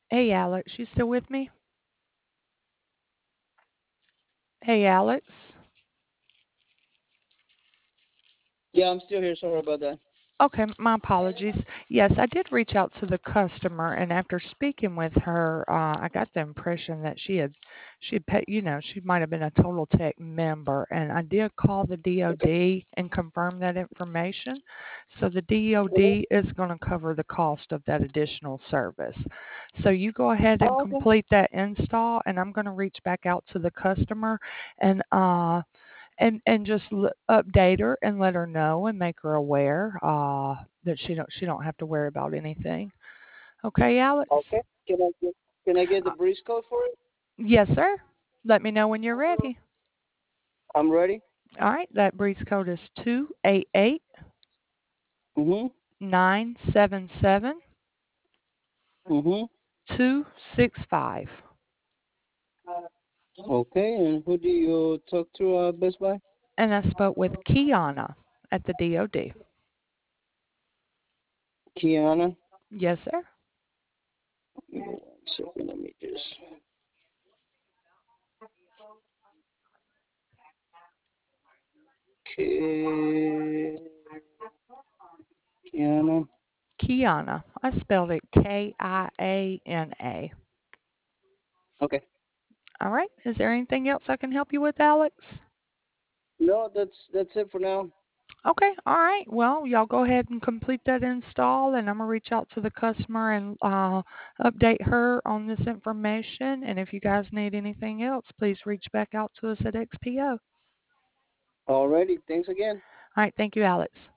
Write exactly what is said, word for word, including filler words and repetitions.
Hey, Alex, you still with me? Hey, Alex. Yeah, I'm still here. Sorry about that. Okay, my apologies. Yes, I did reach out to the customer, and after speaking with her, uh, I got the impression that she had, she had, pay, you know, she might have been a Total Tech member, and I did call the D O D and confirm that information. So the Mhm. D O D is going to cover the cost of that additional service. So you go ahead and Oh, okay. complete that install, and I'm going to reach back out to the customer and uh and and just l- update her and let her know and make her aware uh that she don't she don't have to worry about anything. Okay, Alex? Okay. Can I get Can I get the Uh, breeze code for it? yes, sir. Let me know when you're ready. I'm ready. All right, that breeze code is two eight eight Mhm. nine seven seven Mhm. two six five. Okay. And who do you talk to? Uh, Best Buy. And I spoke with Kiana at the D O D. Kiana. Yes, sir. Give me one second. Let me just. Ki- Kiana. Kiana. I spelled it K I A N A. Okay. All right. Is there anything else I can help you with, Alex? No, that's that's it for now. Okay, all right. Well, y'all go ahead and complete that install, and I'm gonna reach out to the customer and uh, update her on this information. And if you guys need anything else, please reach back out to us at X P O. All Alrighty. Thanks again. right, thank you, Alex.